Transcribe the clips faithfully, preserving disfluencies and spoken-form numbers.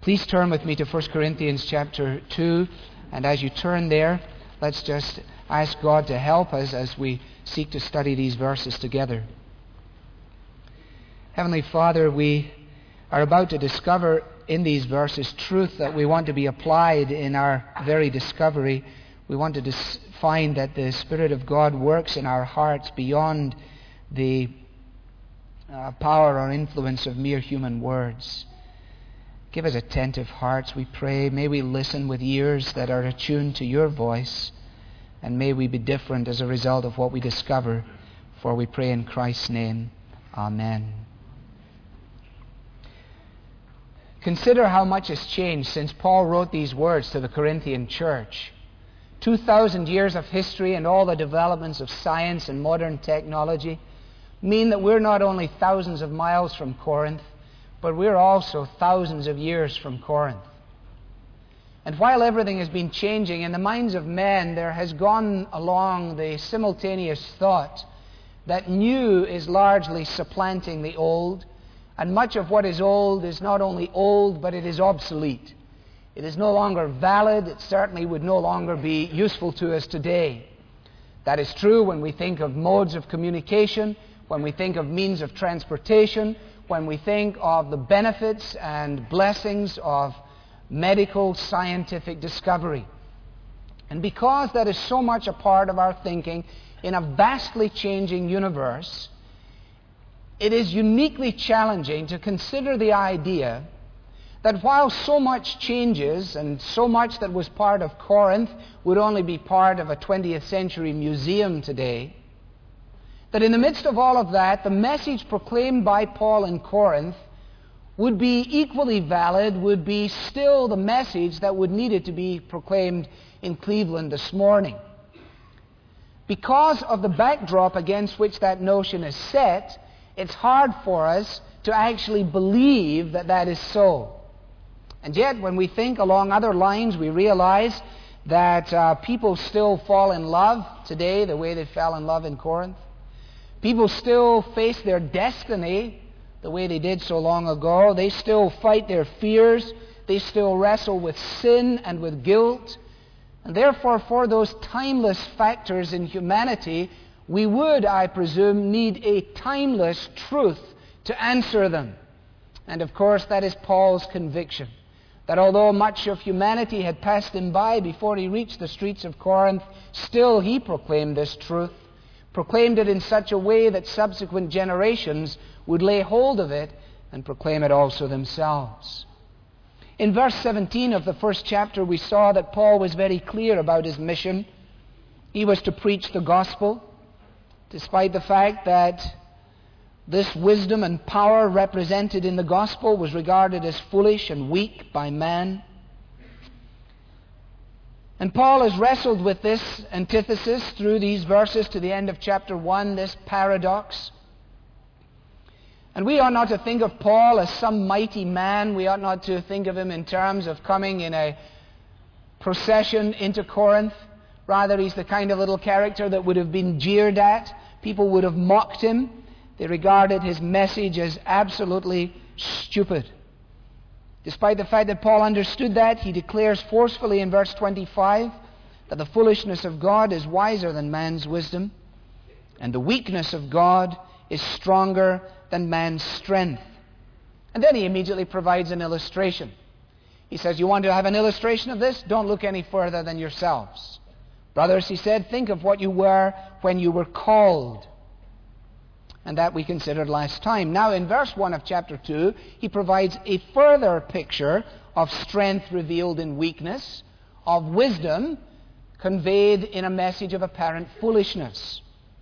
Please turn with me to First Corinthians chapter two, and as you turn there, let's just ask God to help us as we seek to study these verses together. Heavenly Father, we are about to discover in these verses truth that we want to be applied in our very discovery. We want to dis- find that the Spirit of God works in our hearts beyond the uh, power or influence of mere human words. Give us attentive hearts, we pray. May we listen with ears that are attuned to your voice, and may we be different as a result of what we discover. For we pray in Christ's name. Amen. Consider how much has changed since Paul wrote these words to the Corinthian church. Two thousand years of history and all the developments of science and modern technology mean that we're not only thousands of miles from Corinth, but we're also thousands of years from Corinth. And while everything has been changing, in the minds of men there has gone along the simultaneous thought that new is largely supplanting the old, and much of what is old is not only old, but it is obsolete. It is no longer valid. It certainly would no longer be useful to us today. That is true when we think of modes of communication, when we think of means of transportation, when we think of the benefits and blessings of medical scientific discovery. And because that is so much a part of our thinking in a vastly changing universe, it is uniquely challenging to consider the idea that while so much changes and so much that was part of Corinth would only be part of a twentieth century museum today, that in the midst of all of that, the message proclaimed by Paul in Corinth would be equally valid, would be still the message that would need it to be proclaimed in Cleveland this morning. Because of the backdrop against which that notion is set, it's hard for us to actually believe that that is so. And yet, when we think along other lines, we realize that uh, people still fall in love today the way they fell in love in Corinth. People still face their destiny the way they did so long ago. They still fight their fears. They still wrestle with sin and with guilt. And therefore, for those timeless factors in humanity, we would, I presume, need a timeless truth to answer them. And of course, that is Paul's conviction, that although much of humanity had passed him by before he reached the streets of Corinth, still he proclaimed this truth, proclaimed it in such a way that subsequent generations would lay hold of it and proclaim it also themselves. In verse seventeen of the first chapter, we saw that Paul was very clear about his mission. He was to preach the gospel, despite the fact that this wisdom and power represented in the gospel was regarded as foolish and weak by man. And Paul has wrestled with this antithesis through these verses to the end of chapter one, this paradox. And we ought not to think of Paul as some mighty man. We ought not to think of him in terms of coming in a procession into Corinth. Rather, he's the kind of little character that would have been jeered at. People would have mocked him. They regarded his message as absolutely stupid. Despite the fact that Paul understood that, he declares forcefully in verse twenty-five that the foolishness of God is wiser than man's wisdom, and the weakness of God is stronger than man's strength. And then he immediately provides an illustration. He says, you want to have an illustration of this? Don't look any further than yourselves. Brothers, he said, think of what you were when you were called. And that we considered last time. Now in verse one of chapter two, he provides a further picture of strength revealed in weakness, of wisdom conveyed in a message of apparent foolishness.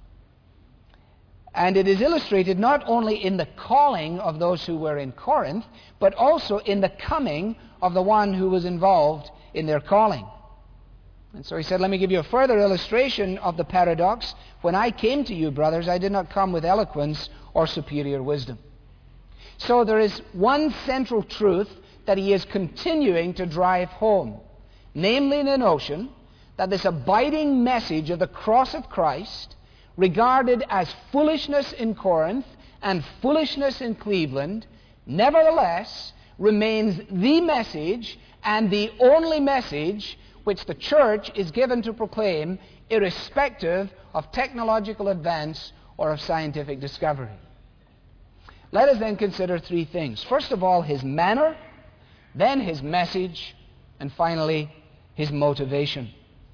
And it is illustrated not only in the calling of those who were in Corinth, but also in the coming of the one who was involved in their calling. And so he said, let me give you a further illustration of the paradox. When I came to you, brothers, I did not come with eloquence or superior wisdom. So there is one central truth that he is continuing to drive home, namely the notion that this abiding message of the cross of Christ, regarded as foolishness in Corinth and foolishness in Cleveland, nevertheless remains the message and the only message which the church is given to proclaim, irrespective of technological advance or of scientific discovery. Let us then consider three things. First of all, his manner, then his message, and finally, his motivation.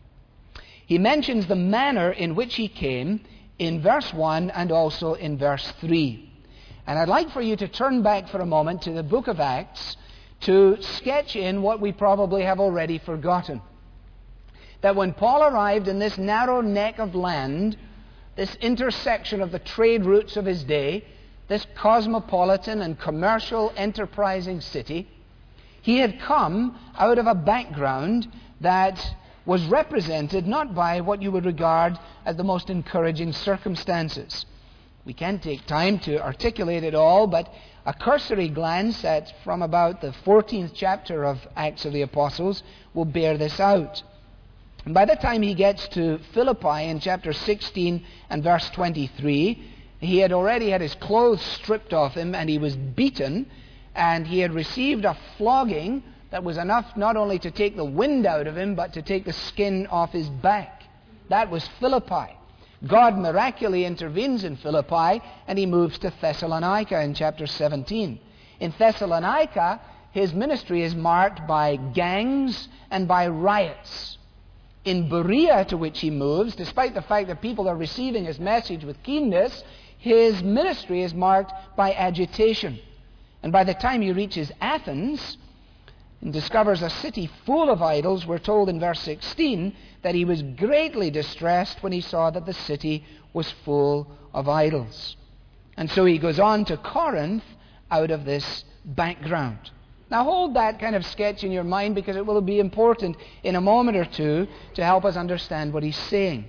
He mentions the manner in which he came in verse one and also in verse three. And I'd like for you to turn back for a moment to the book of Acts to sketch in what we probably have already forgotten. That when Paul arrived in this narrow neck of land, this intersection of the trade routes of his day, this cosmopolitan and commercial enterprising city, he had come out of a background that was represented not by what you would regard as the most encouraging circumstances. We can't take time to articulate it all, but a cursory glance at from about the fourteenth chapter of Acts of the Apostles will bear this out. And by the time he gets to Philippi in chapter sixteen and verse twenty-three, he had already had his clothes stripped off him, and he was beaten, and he had received a flogging that was enough not only to take the wind out of him, but to take the skin off his back. That was Philippi. God miraculously intervenes in Philippi, and he moves to Thessalonica in chapter seventeen. In Thessalonica, his ministry is marked by gangs and by riots. In Berea, to which he moves, despite the fact that people are receiving his message with keenness, his ministry is marked by agitation. And by the time he reaches Athens and discovers a city full of idols, we're told in verse sixteen that he was greatly distressed when he saw that the city was full of idols. And so he goes on to Corinth out of this background. Now hold that kind of sketch in your mind, because it will be important in a moment or two to help us understand what he's saying.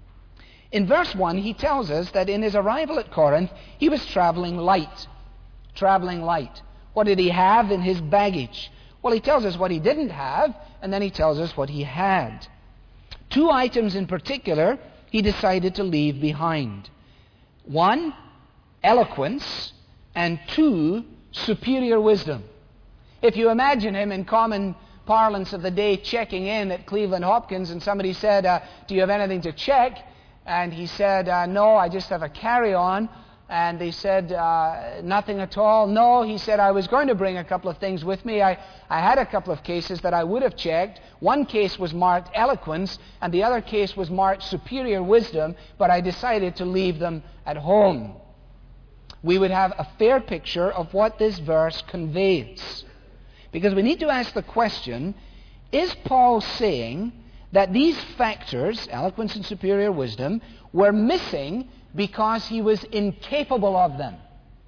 In verse one, he tells us that in his arrival at Corinth, he was traveling light. Traveling light. What did he have in his baggage? Well, he tells us what he didn't have, and then he tells us what he had. Two items in particular he decided to leave behind. One, eloquence, and two, superior wisdom. If you imagine him in common parlance of the day checking in at Cleveland Hopkins, and somebody said, uh, do you have anything to check? And he said, uh, no, I just have a carry-on. And they said, uh, nothing at all. No, he said, I was going to bring a couple of things with me. I, I had a couple of cases that I would have checked. One case was marked eloquence, and the other case was marked superior wisdom, but I decided to leave them at home. We would have a fair picture of what this verse conveys. Because we need to ask the question, is Paul saying that these factors, eloquence and superior wisdom, were missing because he was incapable of them?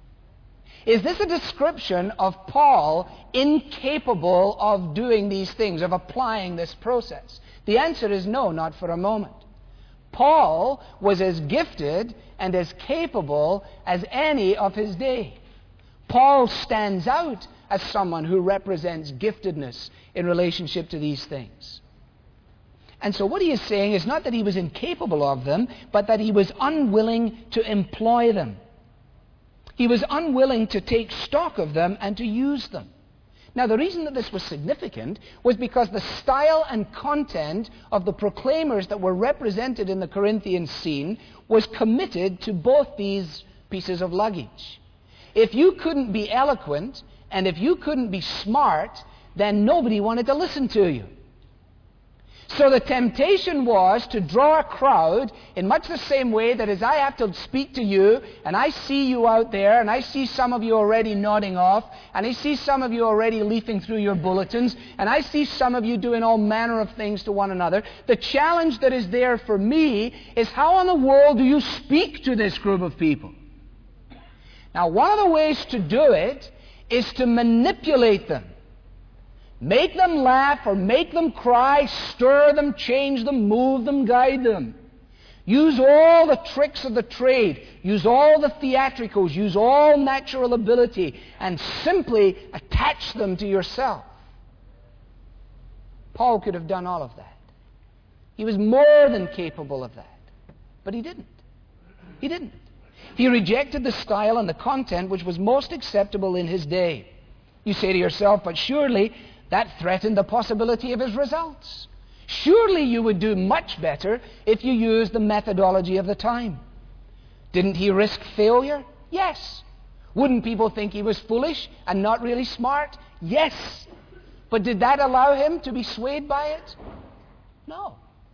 Is this a description of Paul incapable of doing these things, of applying this process? The answer is no, not for a moment. Paul was as gifted and as capable as any of his day. Paul stands out as someone who represents giftedness in relationship to these things. And so what he is saying is not that he was incapable of them, but that he was unwilling to employ them. He was unwilling to take stock of them and to use them. Now, the reason that this was significant was because the style and content of the proclaimers that were represented in the Corinthian scene was committed to both these pieces of luggage. If you couldn't be eloquent and if you couldn't be smart, then nobody wanted to listen to you. So the temptation was to draw a crowd in much the same way that as I have to speak to you, and I see you out there, and I see some of you already nodding off, and I see some of you already leafing through your bulletins, and I see some of you doing all manner of things to one another. The challenge that is there for me is, how in the world do you speak to this group of people? Now, one of the ways to do it is to manipulate them. Make them laugh or make them cry, stir them, change them, move them, guide them. Use all the tricks of the trade. Use all the theatricals. Use all natural ability and simply attach them to yourself. Paul could have done all of that. He was more than capable of that. But he didn't. He didn't. He rejected the style and the content which was most acceptable in his day. You say to yourself, but surely that threatened the possibility of his results. Surely you would do much better if you used the methodology of the time. Didn't he risk failure? Yes. Wouldn't people think he was foolish and not really smart? Yes. But did that allow him to be swayed by it? No.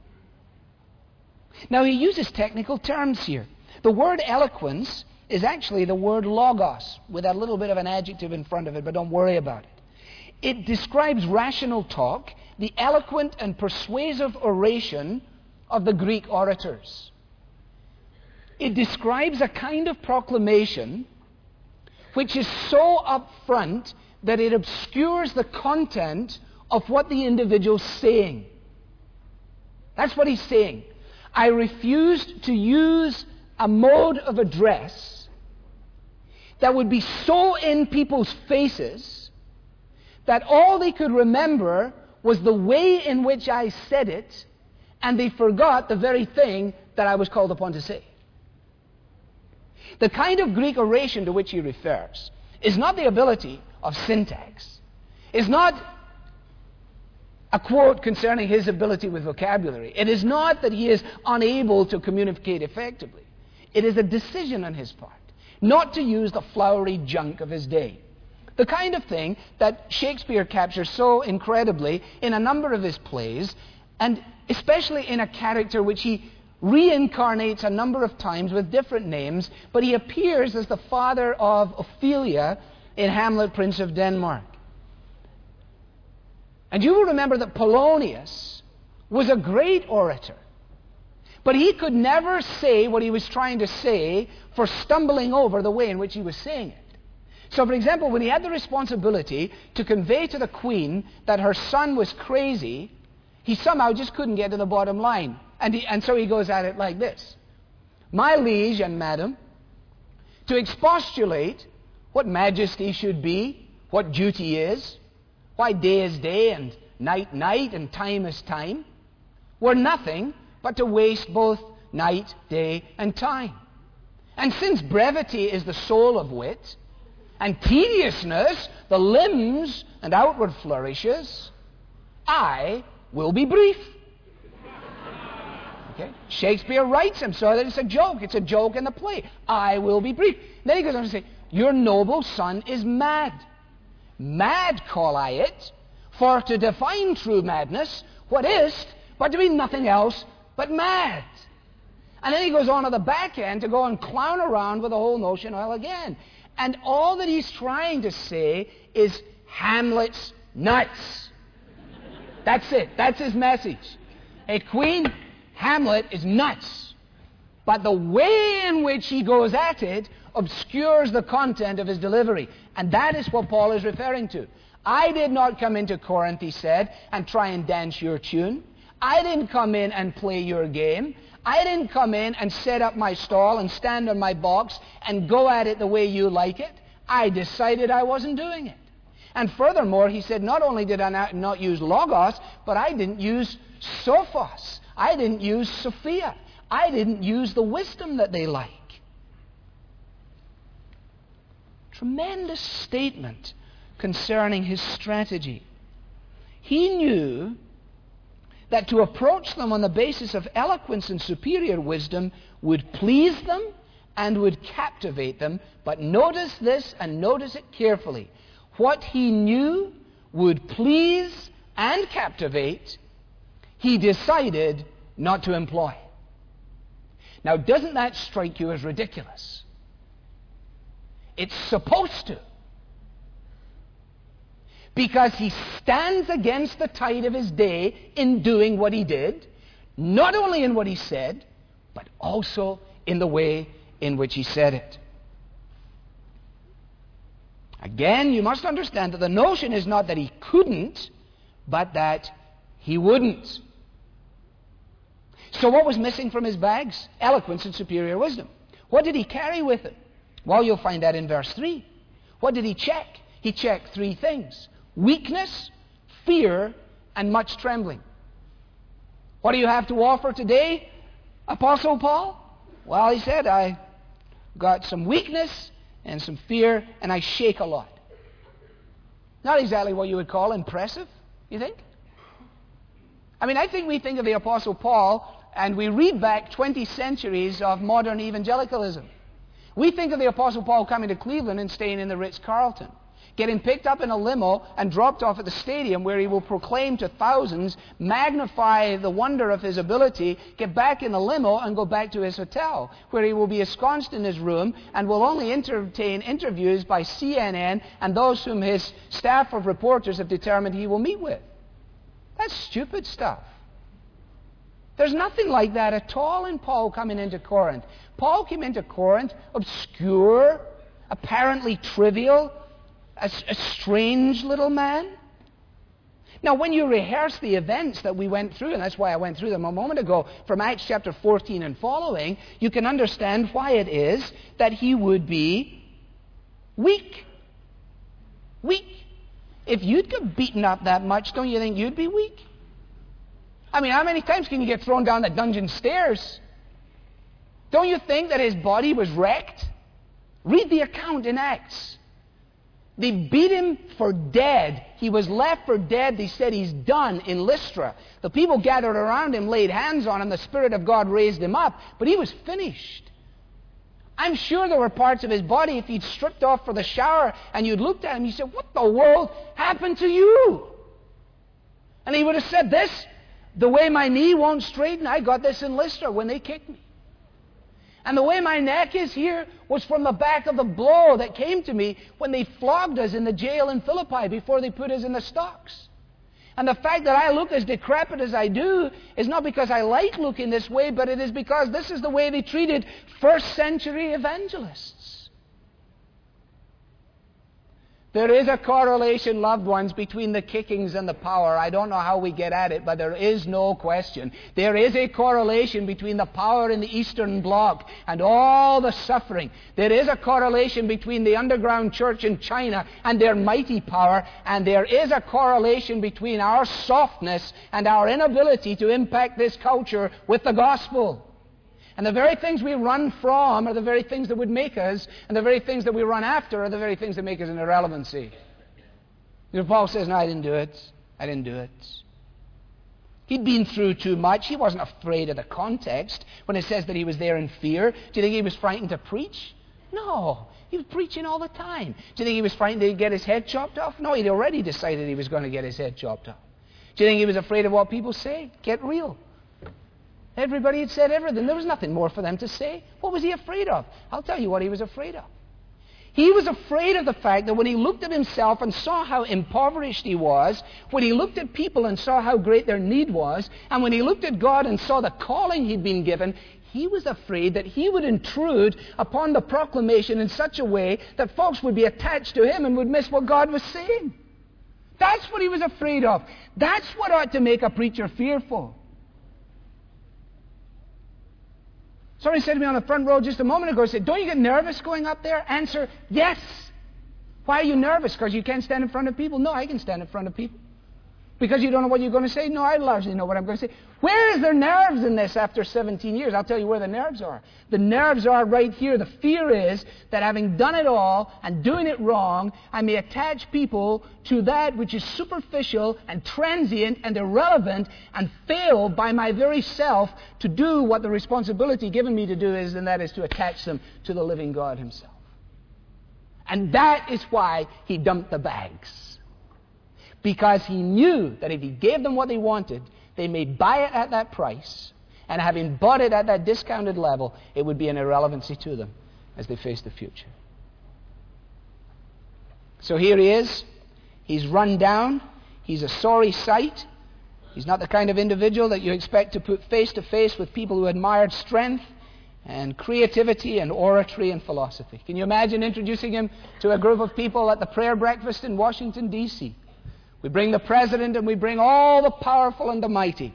Now he uses technical terms here. The word eloquence is actually the word logos, with a little bit of an adjective in front of it, but don't worry about it. It describes rational talk, the eloquent and persuasive oration of the Greek orators. It describes a kind of proclamation which is so upfront that it obscures the content of what the individual's saying. That's what he's saying. I refused to use a mode of address that would be so in people's faces that all they could remember was the way in which I said it, and they forgot the very thing that I was called upon to say. The kind of Greek oration to which he refers is not the ability of syntax. It's not a quote concerning his ability with vocabulary. It is not that he is unable to communicate effectively. It is a decision on his part not to use the flowery junk of his day. The kind of thing that Shakespeare captures so incredibly in a number of his plays, and especially in a character which he reincarnates a number of times with different names, but he appears as the father of Ophelia in Hamlet, Prince of Denmark. And you will remember that Polonius was a great orator, but he could never say what he was trying to say for stumbling over the way in which he was saying it. So, for example, when he had the responsibility to convey to the queen that her son was crazy, he somehow just couldn't get to the bottom line. And, he, and so he goes at it like this. My liege and madam, to expostulate what majesty should be, what duty is, why day is day and night night and time is time, were nothing but to waste both night, day, and time. And since brevity is the soul of wit, and tediousness the limbs and outward flourishes, I will be brief. Okay? Shakespeare writes him so that it's a joke. It's a joke in the play. I will be brief. Then he goes on to say, your noble son is mad. Mad call I it, for to define true madness, what is but to be nothing else but mad. And then he goes on to the back end to go and clown around with the whole notion all again. And all that he's trying to say is Hamlet's nuts. That's it. That's his message. Hey, Queen, Hamlet is nuts. But the way in which he goes at it obscures the content of his delivery. And that is what Paul is referring to. I did not come into Corinth, he said, and try and dance your tune. I didn't come in and play your game. I didn't come in and set up my stall and stand on my box and go at it the way you like it. I decided I wasn't doing it. And furthermore, he said, not only did I not, not use logos, but I didn't use sophos. I didn't use Sophia. I didn't use the wisdom that they like. Tremendous statement concerning his strategy. He knew that to approach them on the basis of eloquence and superior wisdom would please them and would captivate them. But notice this, and notice it carefully. What he knew would please and captivate, he decided not to employ. Now, doesn't that strike you as ridiculous? It's supposed to. Because he stands against the tide of his day in doing what he did, not only in what he said, but also in the way in which he said it. Again, you must understand that the notion is not that he couldn't, but that he wouldn't. So what was missing from his bags? Eloquence and superior wisdom. What did he carry with him? Well, you'll find that in verse three. What did he check? He checked three things. Weakness, fear, and much trembling. What do you have to offer today, Apostle Paul? Well, he said, I got some weakness and some fear, and I shake a lot. Not exactly what you would call impressive, you think? I mean, I think we think of the Apostle Paul and we read back twenty centuries of modern evangelicalism. We think of the Apostle Paul coming to Cleveland and staying in the Ritz-Carlton, getting picked up in a limo and dropped off at the stadium where he will proclaim to thousands, magnify the wonder of his ability, get back in the limo and go back to his hotel, where he will be ensconced in his room and will only entertain interviews by C N N and those whom his staff of reporters have determined he will meet with. That's stupid stuff. There's nothing like that at all in Paul coming into Corinth. Paul came into Corinth obscure, apparently trivial, a, a strange little man. Now, when you rehearse the events that we went through, and that's why I went through them a moment ago, from Acts chapter fourteen and following, you can understand why it is that he would be weak. Weak. If you'd get beaten up that much, don't you think you'd be weak? I mean, how many times can you get thrown down the dungeon stairs? Don't you think that his body was wrecked? Read the account in Acts. They beat him for dead. He was left for dead. They said he's done in Lystra. The people gathered around him, laid hands on him. The Spirit of God raised him up. But he was finished. I'm sure there were parts of his body, if he'd stripped off for the shower and you'd looked at him, you said, what the world happened to you? And he would have said this, the way my knee won't straighten, I got this in Lystra when they kicked me. And the way my neck is here was from the back of the blow that came to me when they flogged us in the jail in Philippi before they put us in the stocks. And the fact that I look as decrepit as I do is not because I like looking this way, but it is because this is the way they treated first century evangelists. There is a correlation, loved ones, between the kickings and the power. I don't know how we get at it, but there is no question. There is a correlation between the power in the Eastern Bloc and all the suffering. There is a correlation between the underground church in China and their mighty power. And there is a correlation between our softness and our inability to impact this culture with the gospel. And the very things we run from are the very things that would make us, and the very things that we run after are the very things that make us an irrelevancy. You know, Paul says, no, I didn't do it. I didn't do it. He'd been through too much. He wasn't afraid of the context when it says that he was there in fear. Do you think he was frightened to preach? No. He was preaching all the time. Do you think he was frightened to get his head chopped off? No, he'd already decided he was going to get his head chopped off. Do you think he was afraid of what people say? Get real. Everybody had said everything. There was nothing more for them to say. What was he afraid of? I'll tell you what he was afraid of. He was afraid of the fact that when he looked at himself and saw how impoverished he was, when he looked at people and saw how great their need was, and when he looked at God and saw the calling he'd been given, he was afraid that he would intrude upon the proclamation in such a way that folks would be attached to him and would miss what God was saying. That's what he was afraid of. That's what ought to make a preacher fearful. Somebody said to me on the front row just a moment ago, said, don't you get nervous going up there? Answer, yes. Why are you nervous? Because you can't stand in front of people? No, I can stand in front of people. Because you don't know what you're going to say? No, I largely know what I'm going to say. Where is there nerves in this after seventeen years? I'll tell you where the nerves are. The nerves are right here. The fear is that having done it all and doing it wrong, I may attach people to that which is superficial and transient and irrelevant and fail by my very self to do what the responsibility given me to do is, and that is to attach them to the living God himself. And that is why he dumped the bags. Because he knew that if he gave them what they wanted, they may buy it at that price. And having bought it at that discounted level, it would be an irrelevancy to them as they face the future. So here he is. He's run down. He's a sorry sight. He's not the kind of individual that you expect to put face to face with people who admired strength and creativity and oratory and philosophy. Can you imagine introducing him to a group of people at the prayer breakfast in Washington, D C? We bring the president and we bring all the powerful and the mighty.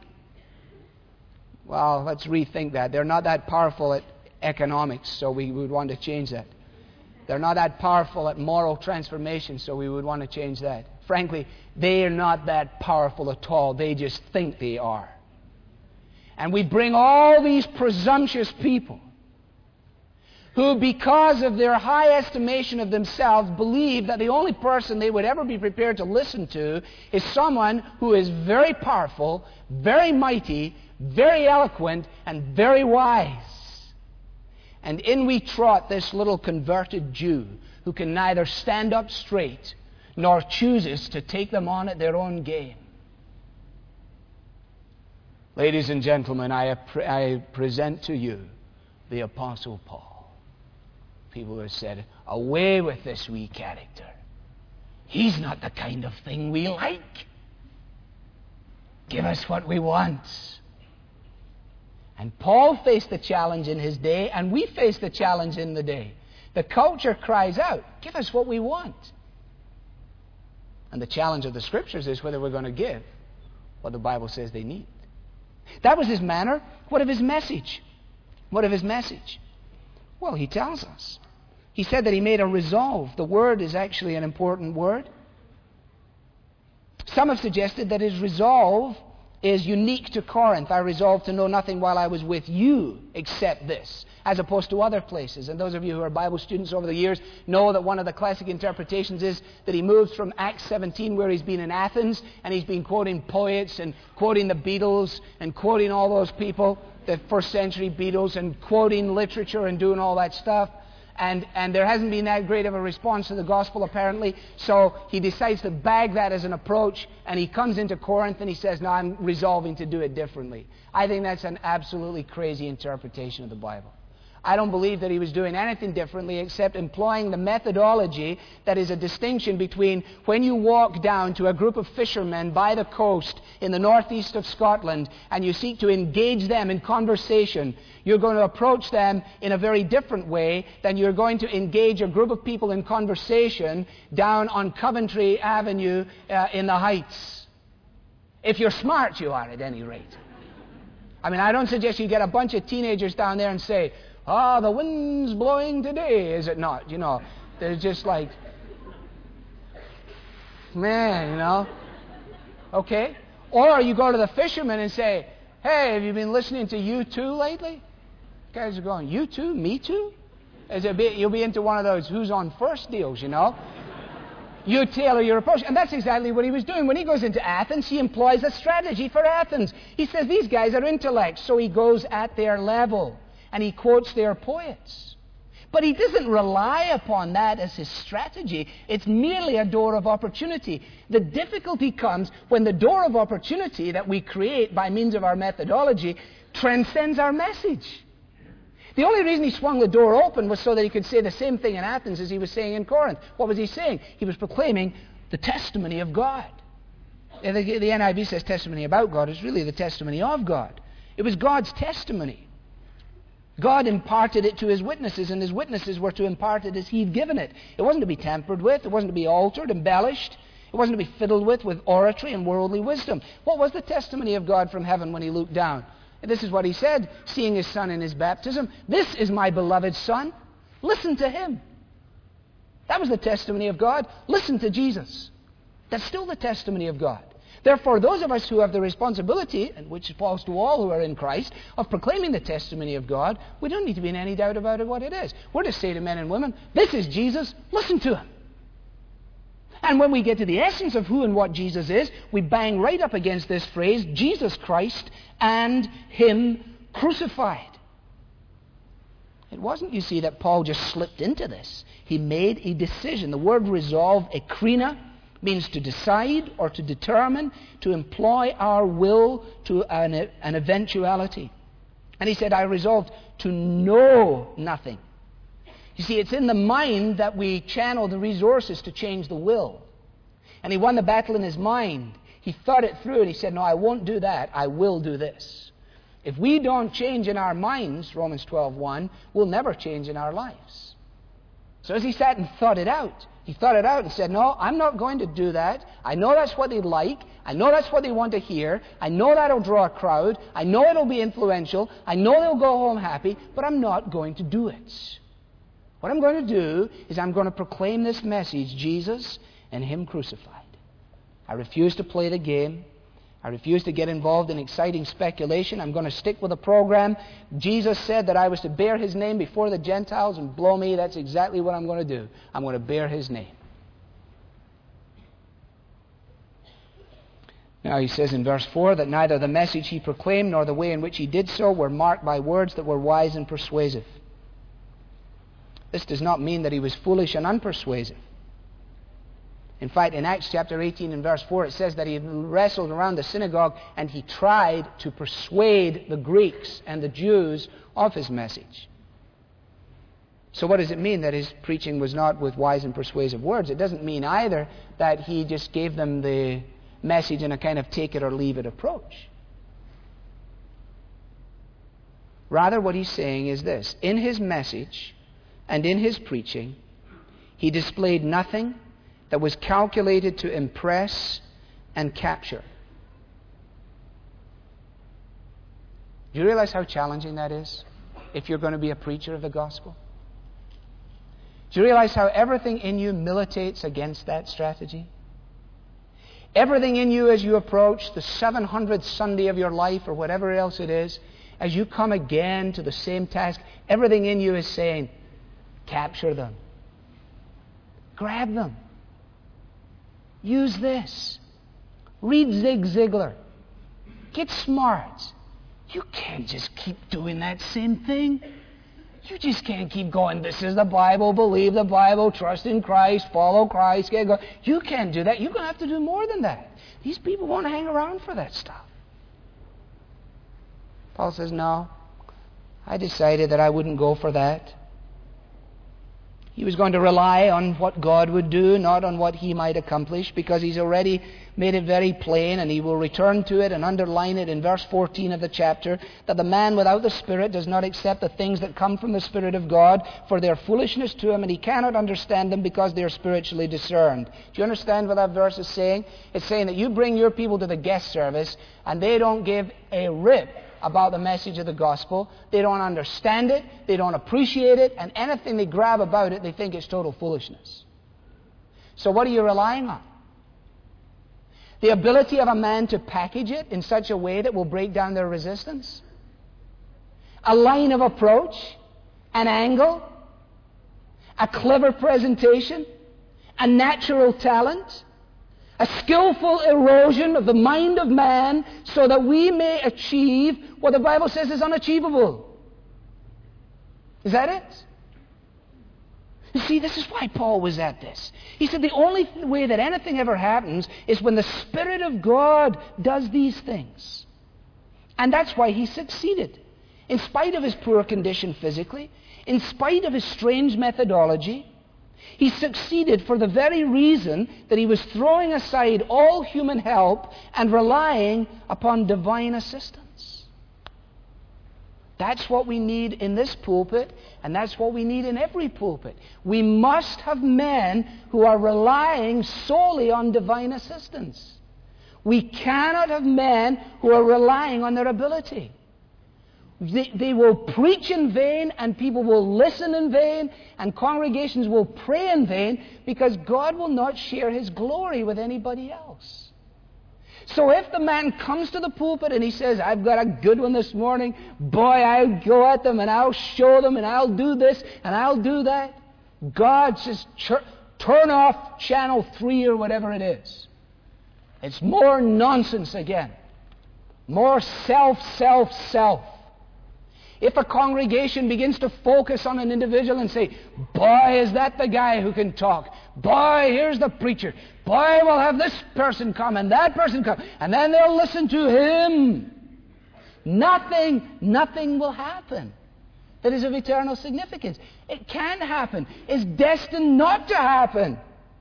Well, let's rethink that. They're not that powerful at economics, so we would want to change that. They're not that powerful at moral transformation, so we would want to change that. Frankly, they are not that powerful at all. They just think they are. And we bring all these presumptuous people who, because of their high estimation of themselves, believe that the only person they would ever be prepared to listen to is someone who is very powerful, very mighty, very eloquent, and very wise. And in we trot this little converted Jew who can neither stand up straight nor chooses to take them on at their own game. Ladies and gentlemen, I, I present to you the Apostle Paul. People have said, away with this wee character. He's not the kind of thing we like. Give us what we want. And Paul faced the challenge in his day, and we face the challenge in the day. The culture cries out, give us what we want. And the challenge of the Scriptures is whether we're going to give what the Bible says they need. That was his manner. What of his message? What of his message? Well, he tells us. He said that he made a resolve. The word is actually an important word. Some have suggested that his resolve is unique to Corinth. I resolved to know nothing while I was with you except this, as opposed to other places. And those of you who are Bible students over the years know that one of the classic interpretations is that he moves from Acts seventeen, where he's been in Athens, and he's been quoting poets and quoting the Beatles and quoting all those people, the first century Beatles, and quoting literature and doing all that stuff. And, and there hasn't been that great of a response to the gospel, apparently. So he decides to bag that as an approach, and he comes into Corinth and he says, no, I'm resolving to do it differently. I think that's an absolutely crazy interpretation of the Bible. I don't believe that he was doing anything differently except employing the methodology that is a distinction between when you walk down to a group of fishermen by the coast in the northeast of Scotland and you seek to engage them in conversation. You're going to approach them in a very different way than you're going to engage a group of people in conversation down on Coventry Avenue uh, in the Heights. If you're smart, you are, at any rate. I mean, I don't suggest you get a bunch of teenagers down there and say, ah, the wind's blowing today, is it not? You know, they're just like, man, you know. Okay? Or you go to the fishermen and say, hey, have you been listening to U two lately? Guys are going, U two? Me too? Is it be, you'll be into one of those who's on first deals, you know. You tailor your approach. And that's exactly what he was doing. When he goes into Athens, he employs a strategy for Athens. He says these guys are intellects, so he goes at their level. And he quotes their poets. But he doesn't rely upon that as his strategy. It's merely a door of opportunity. The difficulty comes when the door of opportunity that we create by means of our methodology transcends our message. The only reason he swung the door open was so that he could say the same thing in Athens as he was saying in Corinth. What was he saying? He was proclaiming the testimony of God. The, the N I V says testimony about God. It's really the testimony of God. It was God's testimony. God imparted it to his witnesses, and his witnesses were to impart it as he'd given it. It wasn't to be tampered with. It wasn't to be altered, embellished. It wasn't to be fiddled with with oratory and worldly wisdom. What was the testimony of God from heaven when he looked down? And this is what he said, seeing his son in his baptism. This is my beloved son. Listen to him. That was the testimony of God. Listen to Jesus. That's still the testimony of God. Therefore, those of us who have the responsibility, and which falls to all who are in Christ, of proclaiming the testimony of God, we don't need to be in any doubt about it, what it is. We're to say to men and women, this is Jesus, listen to him. And when we get to the essence of who and what Jesus is, we bang right up against this phrase, Jesus Christ and him crucified. It wasn't, you see, that Paul just slipped into this. He made a decision. The word resolve, ekrina, means to decide or to determine, to employ our will to an, an eventuality. And he said, I resolved to know nothing. You see, it's in the mind that we channel the resources to change the will. And he won the battle in his mind. He thought it through and he said, no, I won't do that. I will do this. If we don't change in our minds, Romans twelve one, we'll never change in our lives. So as he sat and thought it out, he thought it out and said, no, I'm not going to do that. I know that's what they'd like. I know that's what they want to hear. I know that'll draw a crowd. I know it'll be influential. I know they'll go home happy, but I'm not going to do it. What I'm going to do is I'm going to proclaim this message, Jesus and him crucified. I refuse to play the game. I refuse to get involved in exciting speculation. I'm going to stick with the program. Jesus said that I was to bear His name before the Gentiles, and blow me, that's exactly what I'm going to do. I'm going to bear His name. Now he says in verse four that neither the message He proclaimed nor the way in which He did so were marked by words that were wise and persuasive. This does not mean that He was foolish and unpersuasive. In fact, in Acts chapter eighteen and verse four, it says that He wrestled around the synagogue and He tried to persuade the Greeks and the Jews of His message. So what does it mean that His preaching was not with wise and persuasive words? It doesn't mean either that He just gave them the message in a kind of take it or leave it approach. Rather, what He's saying is this: in His message and in His preaching, He displayed nothing that was calculated to impress and capture. Do you realize how challenging that is if you're going to be a preacher of the gospel? Do you realize how everything in you militates against that strategy? Everything in you as you approach the seven hundredth Sunday of your life or whatever else it is, as you come again to the same task, everything in you is saying, capture them. Grab them. Use this. Read Zig Ziglar. Get smart. You can't just keep doing that same thing. You just can't keep going, this is the Bible, believe the Bible, trust in Christ, follow Christ. Get go. You can't do that. You're going to have to do more than that. These people won't hang around for that stuff. Paul says, no, I decided that I wouldn't go for that. He was going to rely on what God would do, not on what he might accomplish, because he's already made it very plain, and he will return to it and underline it in verse fourteen of the chapter, that the man without the Spirit does not accept the things that come from the Spirit of God, for their foolishness to him, and he cannot understand them because they are spiritually discerned. Do you understand what that verse is saying? It's saying that you bring your people to the guest service, and they don't give a rip about the message of the gospel. They don't understand it, they don't appreciate it, and anything they grab about it, they think it's total foolishness. So what are you relying on? The ability of a man to package it in such a way that will break down their resistance? A line of approach? An angle? A clever presentation? A natural talent? A skillful erosion of the mind of man so that we may achieve what the Bible says is unachievable. Is that it? You see, this is why Paul was at this. He said the only way that anything ever happens is when the Spirit of God does these things. And that's why he succeeded. In spite of his poor condition physically, in spite of his strange methodology, he succeeded for the very reason that he was throwing aside all human help and relying upon divine assistance. That's what we need in this pulpit, and that's what we need in every pulpit. We must have men who are relying solely on divine assistance. We cannot have men who are relying on their ability. They, they will preach in vain, and people will listen in vain, and congregations will pray in vain, because God will not share His glory with anybody else. So if the man comes to the pulpit and he says, I've got a good one this morning, boy, I'll go at them and I'll show them and I'll do this and I'll do that, God says, turn off channel three or whatever it is. It's more nonsense again. More self, self, self. If a congregation begins to focus on an individual and say, boy, is that the guy who can talk. Boy, here's the preacher. Boy, we'll have this person come and that person come. And then they'll listen to him. Nothing, nothing will happen that is of eternal significance. It can't happen. It's destined not to happen.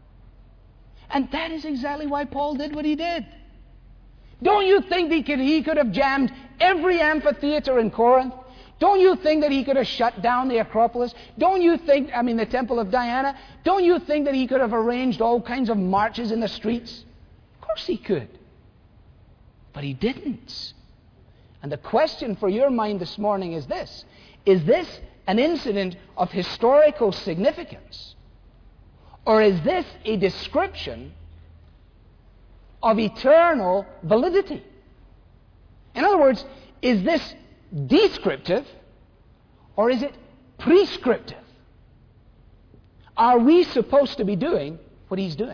And that is exactly why Paul did what he did. Don't you think he could, he could have jammed every amphitheater in Corinth? Don't you think that he could have shut down the Acropolis? Don't you think, I mean the Temple of Diana, don't you think that he could have arranged all kinds of marches in the streets? Of course he could. But he didn't. And the question for your mind this morning is this. Is this an incident of historical significance? Or is this a description of eternal validity? In other words, is this descriptive or is it prescriptive? Are we supposed to be doing what he's doing?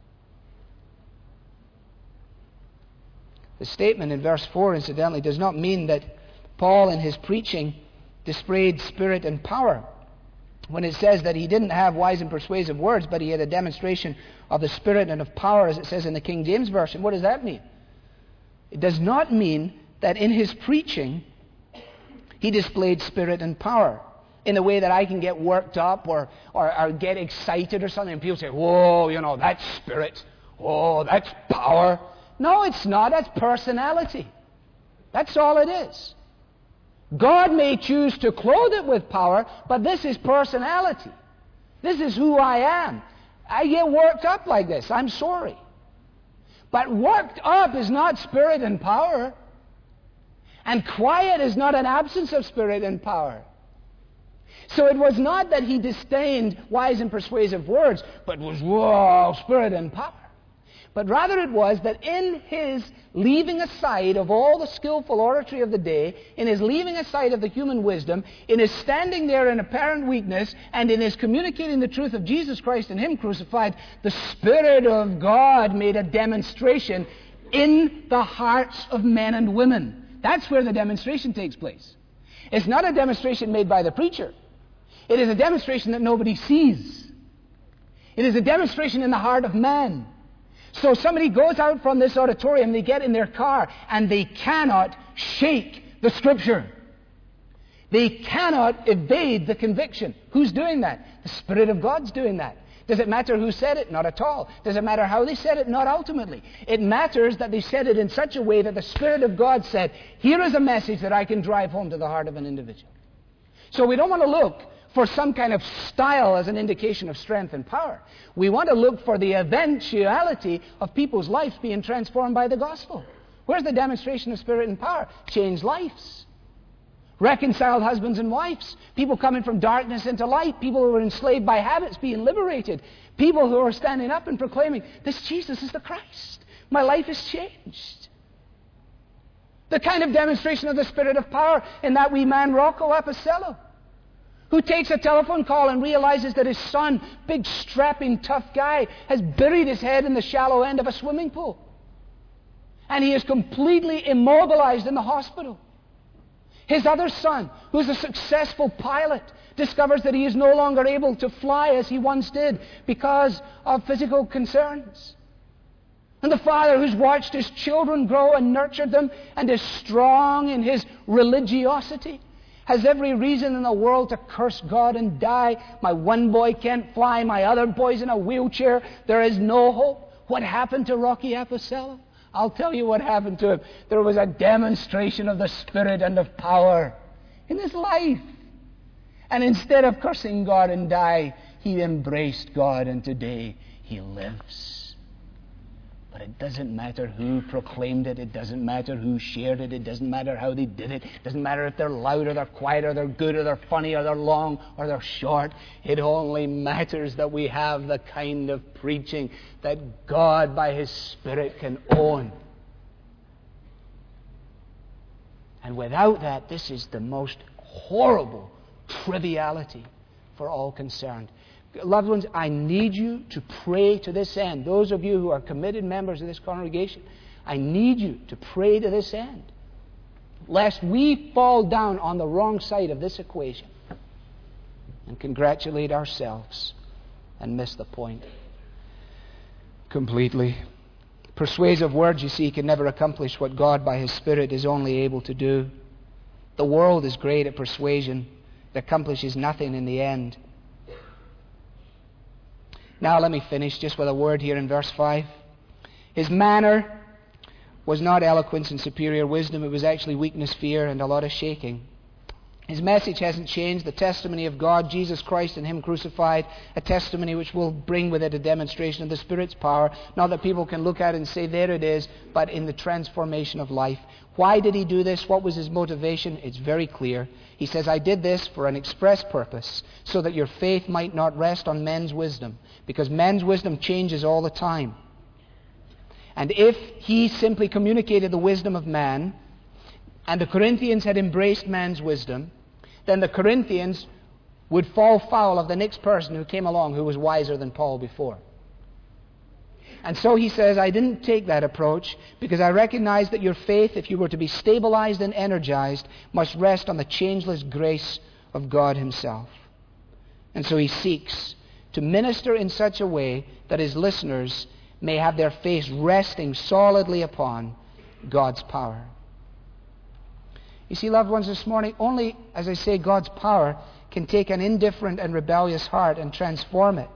The statement in verse four, incidentally, does not mean that Paul in his preaching displayed spirit and power. When it says that he didn't have wise and persuasive words, but he had a demonstration of the Spirit and of power, as it says in the King James Version, what does that mean? It does not mean that in his preaching he displayed spirit and power in the way that I can get worked up or, or, or get excited or something, and people say, whoa, you know, that's spirit. Oh, that's power. No, it's not. That's personality. That's all it is. God may choose to clothe it with power, but this is personality. This is who I am. I get worked up like this. I'm sorry. But worked up is not spirit and power. And quiet is not an absence of spirit and power. So it was not that he disdained wise and persuasive words, but was, whoa, spirit and power. But rather it was that in his leaving aside of all the skillful oratory of the day, in his leaving aside of the human wisdom, in his standing there in apparent weakness, and in his communicating the truth of Jesus Christ and him crucified, the Spirit of God made a demonstration in the hearts of men and women. That's where the demonstration takes place. It's not a demonstration made by the preacher. It is a demonstration that nobody sees. It is a demonstration in the heart of man. So somebody goes out from this auditorium, they get in their car, and they cannot shake the Scripture. They cannot evade the conviction. Who's doing that? The Spirit of God's doing that. Does it matter who said it? Not at all. Does it matter how they said it? Not ultimately. It matters that they said it in such a way that the Spirit of God said, here is a message that I can drive home to the heart of an individual. So we don't want to look for some kind of style as an indication of strength and power. We want to look for the eventuality of people's lives being transformed by the gospel. Where's the demonstration of spirit and power? Changed lives. Reconciled husbands and wives. People coming from darkness into light. People who were enslaved by habits being liberated. People who are standing up and proclaiming, this Jesus is the Christ. My life is changed. The kind of demonstration of the spirit of power in that wee man Rocco Appicello, who takes a telephone call and realizes that his son, big, strapping, tough guy, has buried his head in the shallow end of a swimming pool. And he is completely immobilized in the hospital. His other son, who is a successful pilot, discovers that he is no longer able to fly as he once did because of physical concerns. And the father who's watched his children grow and nurtured them and is strong in his religiosity has every reason in the world to curse God and die. My one boy can't fly. My other boy's in a wheelchair. There is no hope. What happened to Rocky Appicello? I'll tell you what happened to him. There was a demonstration of the Spirit and of power in his life. And instead of cursing God and die, he embraced God, and today he lives. But it doesn't matter who proclaimed it. It doesn't matter who shared it. It doesn't matter how they did it. It doesn't matter if they're loud or they're quiet or they're good or they're funny or they're long or they're short. It only matters that we have the kind of preaching that God by His Spirit can own. And without that, this is the most horrible triviality for all concerned. Loved ones, I need you to pray to this end. Those of you who are committed members of this congregation, I need you to pray to this end, lest we fall down on the wrong side of this equation and congratulate ourselves and miss the point completely. Persuasive words, you see, can never accomplish what God by His Spirit is only able to do. The world is great at persuasion. It accomplishes nothing in the end. Now let me finish just with a word here in verse five. His manner was not eloquence and superior wisdom. It was actually weakness, fear, and a lot of shaking. His message hasn't changed. The testimony of God, Jesus Christ and Him crucified, a testimony which will bring with it a demonstration of the Spirit's power. Not that people can look at it and say, there it is, but in the transformation of life. Why did He do this? What was His motivation? It's very clear. He says, I did this for an express purpose, so that your faith might not rest on men's wisdom, because men's wisdom changes all the time. And if He simply communicated the wisdom of man, and the Corinthians had embraced man's wisdom, then the Corinthians would fall foul of the next person who came along who was wiser than Paul before. And so he says, I didn't take that approach because I recognize that your faith, if you were to be stabilized and energized, must rest on the changeless grace of God himself. And so he seeks to minister in such a way that his listeners may have their faith resting solidly upon God's power. You see, loved ones, this morning, only, as I say, God's power can take an indifferent and rebellious heart and transform it.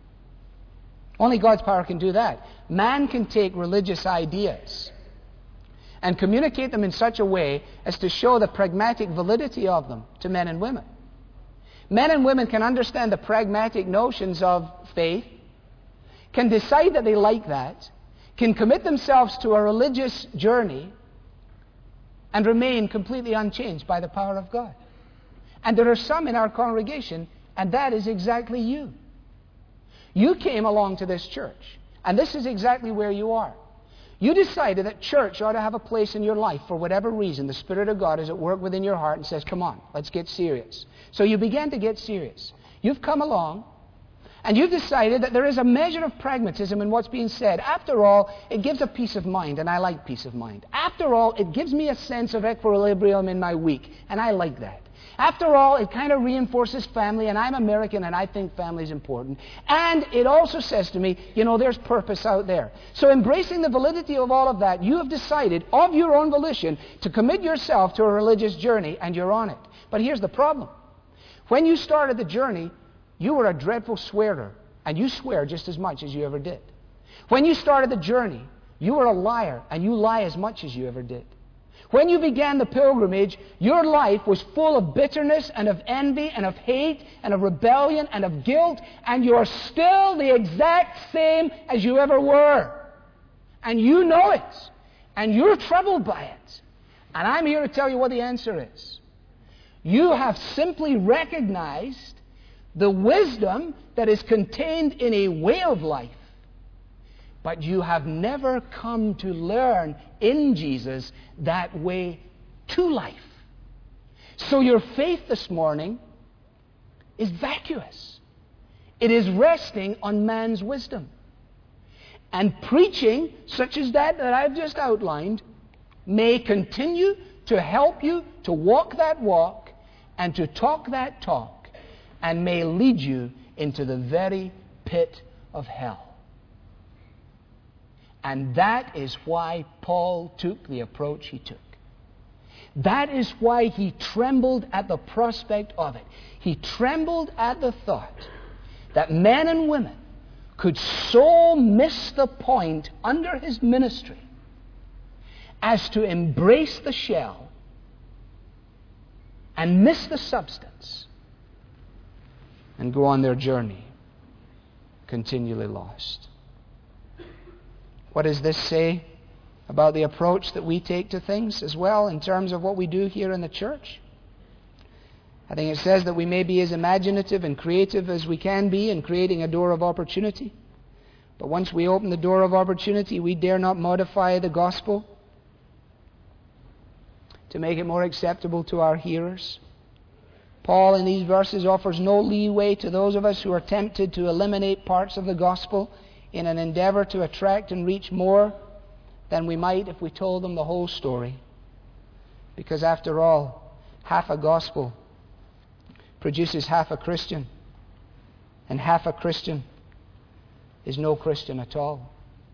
Only God's power can do that. Man can take religious ideas and communicate them in such a way as to show the pragmatic validity of them to men and women. Men and women can understand the pragmatic notions of faith, can decide that they like that, can commit themselves to a religious journey, and remain completely unchanged by the power of God. And there are some in our congregation, and that is exactly you. You came along to this church, and this is exactly where you are. You decided that church ought to have a place in your life for whatever reason. The Spirit of God is at work within your heart and says, come on, let's get serious. So you began to get serious. You've come along, and you've decided that there is a measure of pragmatism in what's being said. After all, it gives a peace of mind, and I like peace of mind. After all, it gives me a sense of equilibrium in my week, and I like that. After all, it kind of reinforces family, and I'm American, and I think family is important. And it also says to me, you know, there's purpose out there. So embracing the validity of all of that, you have decided, of your own volition, to commit yourself to a religious journey, and you're on it. But here's the problem. When you started the journey, you were a dreadful swearer, and you swear just as much as you ever did. When you started the journey, you were a liar, and you lie as much as you ever did. When you began the pilgrimage, your life was full of bitterness and of envy and of hate and of rebellion and of guilt, and you're still the exact same as you ever were. And you know it, and you're troubled by it. And I'm here to tell you what the answer is. You have simply recognized the wisdom that is contained in a way of life, but you have never come to learn in Jesus that way to life. So your faith this morning is vacuous. It is resting on man's wisdom. And preaching such as that that I've just outlined may continue to help you to walk that walk and to talk that talk, and may lead you into the very pit of hell. And that is why Paul took the approach he took. That is why he trembled at the prospect of it. He trembled at the thought that men and women could so miss the point under his ministry as to embrace the shell and miss the substance and go on their journey continually lost. What does this say about the approach that we take to things as well in terms of what we do here in the church? I think it says that we may be as imaginative and creative as we can be in creating a door of opportunity. But once we open the door of opportunity, we dare not modify the gospel to make it more acceptable to our hearers. Paul in these verses offers no leeway to those of us who are tempted to eliminate parts of the gospel in an endeavor to attract and reach more than we might if we told them the whole story. Because after all, half a gospel produces half a Christian, and half a Christian is no Christian at all.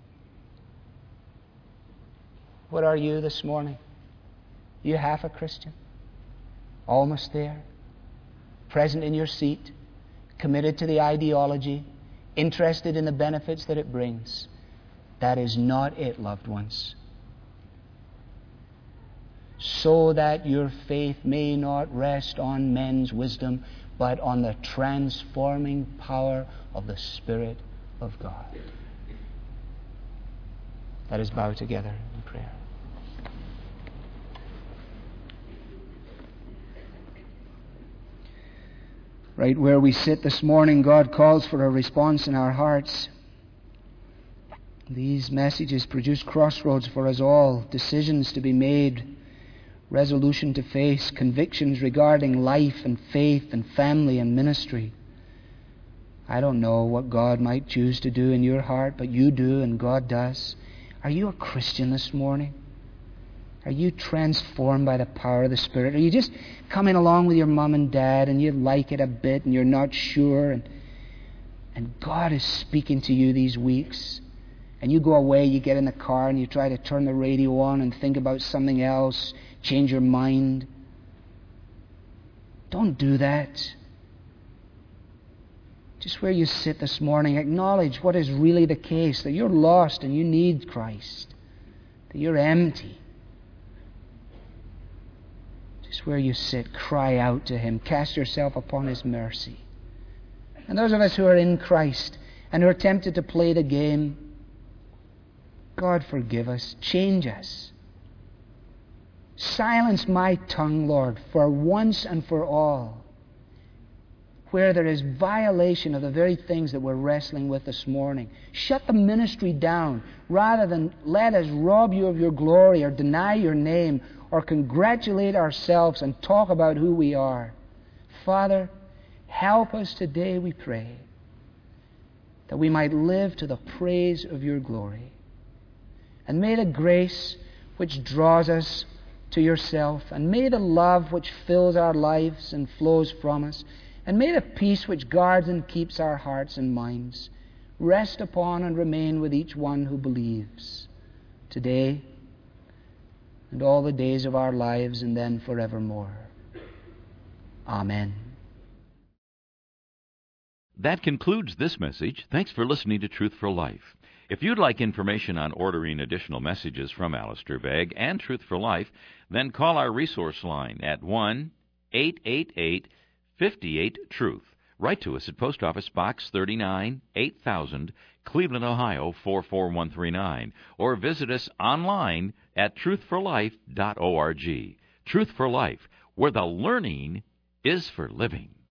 What are you this morning? You half a Christian? Almost there? Present in your seat? Committed to the ideology? Interested in the benefits that it brings? That is not it, loved ones. So that your faith may not rest on men's wisdom, but on the transforming power of the Spirit of God. Let us bow together in prayer. Right where we sit this morning, God calls for a response in our hearts. These messages produce crossroads for us all, decisions to be made, resolution to face convictions regarding life and faith and family and ministry. I don't know what God might choose to do in your heart, but you do and God does. Are you a Christian this morning? Are you transformed by the power of the Spirit? Are you just coming along with your mom and dad and you like it a bit and you're not sure, and, and God is speaking to you these weeks, and you go away, you get in the car and you try to turn the radio on and think about something else, change your mind? Don't do that. Just where you sit this morning, acknowledge what is really the case, that you're lost and you need Christ, that you're empty. Just where you sit, cry out to Him. Cast yourself upon His mercy. And those of us who are in Christ and who are tempted to play the game, God forgive us, change us. Silence my tongue, Lord, for once and for all, where there is violation of the very things that we're wrestling with this morning. Shut the ministry down rather than let us rob you of your glory or deny your name or congratulate ourselves and talk about who we are. Father, help us today, we pray, that we might live to the praise of your glory. And may the grace which draws us to yourself, and may the love which fills our lives and flows from us, and may the peace which guards and keeps our hearts and minds rest upon and remain with each one who believes, today and all the days of our lives, and then forevermore. Amen. That concludes this message. Thanks for listening to Truth for Life. If you'd like information on ordering additional messages from Alistair Begg and Truth for Life, then call our resource line at one eight eight eight, five eight, truth. Write to us at Post Office Box thirty-nine, eight thousand, Cleveland, Ohio four four one three nine, or visit us online at truth for life dot org. Truth for Life, where the learning is for living.